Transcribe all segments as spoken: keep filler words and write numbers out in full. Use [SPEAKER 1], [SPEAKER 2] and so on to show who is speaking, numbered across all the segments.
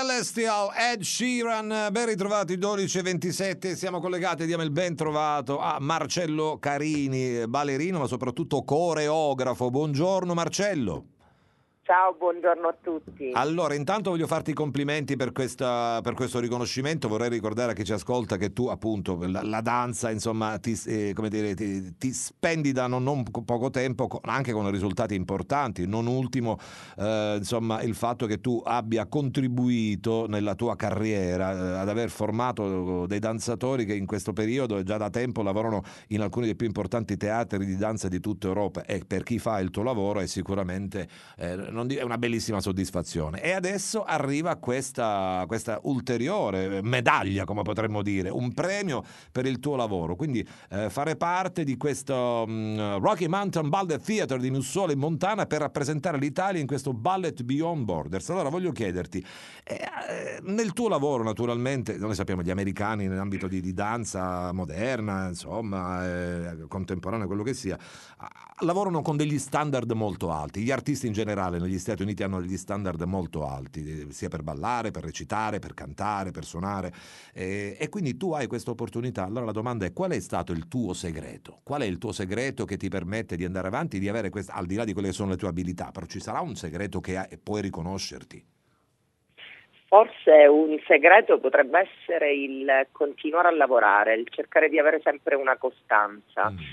[SPEAKER 1] Celestial, Ed Sheeran, ben ritrovati, dodici e ventisette, siamo collegati, diamo il ben trovato a Marcello Carini, ballerino ma soprattutto coreografo. Buongiorno Marcello.
[SPEAKER 2] Ciao, buongiorno a tutti.
[SPEAKER 1] Allora, intanto voglio farti i complimenti per, questa, per questo riconoscimento. Vorrei ricordare a chi ci ascolta che tu, appunto, la, la danza, insomma, ti, eh, come dire, ti, ti spendi da non, non poco tempo, anche con risultati importanti. Non ultimo, eh, insomma, il fatto che tu abbia contribuito nella tua carriera eh, ad aver formato dei danzatori che in questo periodo e già da tempo lavorano in alcuni dei più importanti teatri di danza di tutta Europa. E per chi fa il tuo lavoro è sicuramente eh, non di- è una bellissima soddisfazione. E adesso arriva questa, questa ulteriore medaglia, come potremmo dire, un premio per il tuo lavoro. Quindi eh, fare parte di questo mh, Rocky Mountain Ballet Theatre di Mussuolo in Montana per rappresentare l'Italia in questo Ballet Beyond Borders. Allora voglio chiederti, eh, eh, nel tuo lavoro naturalmente, noi sappiamo gli americani nell'ambito di, di danza moderna, insomma, eh, contemporanea, quello che sia, lavorano con degli standard molto alti. Gli artisti in generale negli Stati Uniti hanno degli standard molto alti, sia per ballare, per recitare, per cantare, per suonare, e, e quindi tu hai questa opportunità. Allora la domanda è: qual è stato il tuo segreto? Qual è il tuo segreto che ti permette di andare avanti, di avere questa, al di là di quelle che sono le tue abilità, però ci sarà un segreto che hai, puoi riconoscerti?
[SPEAKER 2] Forse un segreto potrebbe essere il continuare a lavorare, il cercare di avere sempre una costanza, mm.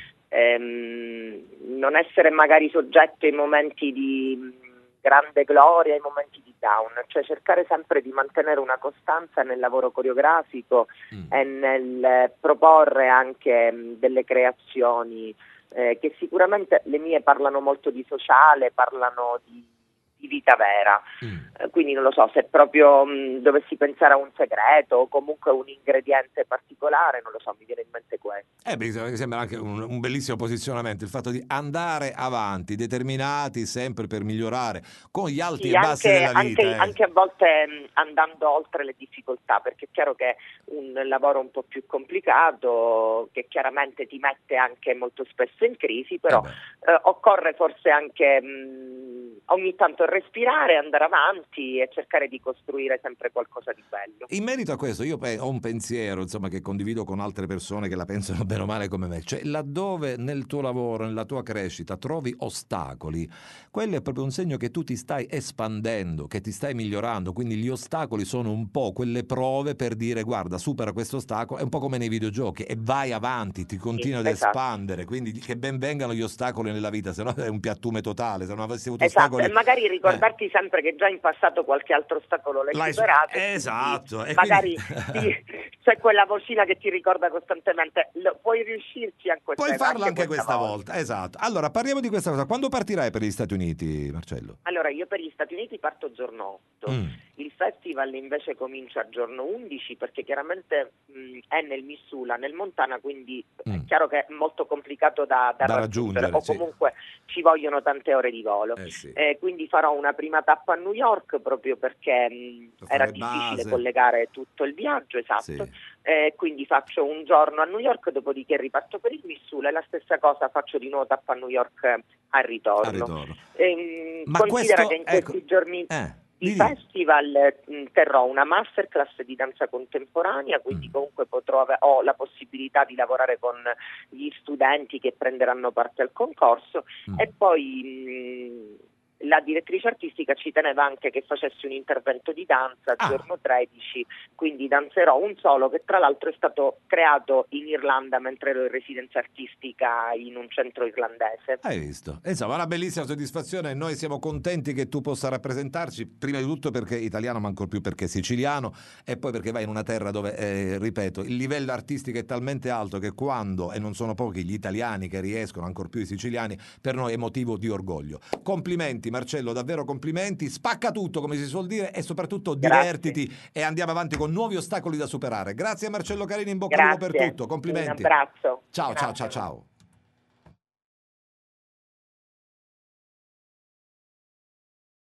[SPEAKER 2] ehm, non essere magari soggetto ai momenti di grande gloria, ai momenti di down, cioè cercare sempre di mantenere una costanza nel lavoro coreografico mm. e nel proporre anche mh, delle creazioni eh, che sicuramente le mie parlano molto di sociale, parlano di di vita vera, mm. eh, quindi non lo so se proprio mh, dovessi pensare a un segreto o comunque un ingrediente particolare, non lo so, mi viene in mente questo.
[SPEAKER 1] Eh, beh, sembra anche un, un bellissimo posizionamento, il fatto di andare avanti, determinati sempre per migliorare, con gli alti
[SPEAKER 2] sì,
[SPEAKER 1] e bassi
[SPEAKER 2] anche,
[SPEAKER 1] della vita.
[SPEAKER 2] Anche,
[SPEAKER 1] eh.
[SPEAKER 2] anche a volte mh, andando oltre le difficoltà, perché è chiaro che un lavoro un po' più complicato, che chiaramente ti mette anche molto spesso in crisi, però eh eh, occorre forse anche mh, ogni tanto respirare, andare avanti e cercare di costruire sempre qualcosa di bello.
[SPEAKER 1] In merito a questo io ho un pensiero, insomma, che condivido con altre persone che la pensano bene o male come me, cioè laddove nel tuo lavoro, nella tua crescita trovi ostacoli, quello è proprio un segno che tu ti stai espandendo, che ti stai migliorando, quindi gli ostacoli sono un po' quelle prove per dire: guarda, supera questo ostacolo, è un po' come nei videogiochi e vai avanti, ti continui
[SPEAKER 2] sì,
[SPEAKER 1] ad
[SPEAKER 2] esatto.
[SPEAKER 1] espandere, quindi che ben vengano gli ostacoli nella vita, se no è un piattume totale, se non avessi avuto
[SPEAKER 2] esatto.
[SPEAKER 1] ostacoli...
[SPEAKER 2] E magari ricordarti eh. sempre che già in passato qualche altro ostacolo l'hai, l'hai superato.
[SPEAKER 1] Esatto.
[SPEAKER 2] E magari quindi... sì, c'è quella vocina che ti ricorda costantemente, lo, puoi riuscirci anche questa,
[SPEAKER 1] puoi farlo anche,
[SPEAKER 2] anche
[SPEAKER 1] questa volta.
[SPEAKER 2] volta.
[SPEAKER 1] Esatto. Allora parliamo di questa cosa. Quando partirai per gli Stati Uniti, Marcello?
[SPEAKER 2] Allora io per gli Stati Uniti parto giorno otto, mm. il festival invece comincia giorno undici, perché chiaramente mh, è nel Missoula, nel Montana, quindi mm. è chiaro che è molto complicato da, da, da raggiungere, raggiungere o sì. comunque ci vogliono tante ore di volo, eh sì. eh, quindi farò una prima tappa a New York proprio perché mh, era difficile base. collegare tutto il viaggio, esatto, sì. eh, quindi faccio un giorno a New York, dopodiché riparto per il Missoula e la stessa cosa faccio di nuovo tappa a New York al ritorno. Al ritorno. Eh,
[SPEAKER 1] Ma
[SPEAKER 2] considera
[SPEAKER 1] questo,
[SPEAKER 2] che in
[SPEAKER 1] ecco,
[SPEAKER 2] questi giorni
[SPEAKER 1] eh,
[SPEAKER 2] di festival mh, terrò una masterclass di danza contemporanea, quindi mm. comunque potrò ave- ho la possibilità di lavorare con gli studenti che prenderanno parte al concorso mm. e poi mh, la direttrice artistica ci teneva anche che facessi un intervento di danza ah. giorno tredici, quindi danzerò un solo che tra l'altro è stato creato in Irlanda mentre ero in residenza artistica in un centro irlandese.
[SPEAKER 1] Hai visto? Insomma, una bellissima soddisfazione, noi siamo contenti che tu possa rappresentarci, prima di tutto perché italiano ma ancor più perché siciliano, e poi perché vai in una terra dove, eh, ripeto, il livello artistico è talmente alto che quando, e non sono pochi gli italiani che riescono, ancor più i siciliani, per noi è motivo di orgoglio. Complimenti Marcello, davvero complimenti, spacca tutto come si suol dire e soprattutto divertiti. Grazie. E andiamo avanti con nuovi ostacoli da superare. Grazie a Marcello Carini, in bocca al lupo per tutto, complimenti.
[SPEAKER 2] Un abbraccio.
[SPEAKER 1] Ciao,
[SPEAKER 2] Grazie.
[SPEAKER 1] ciao, ciao, ciao.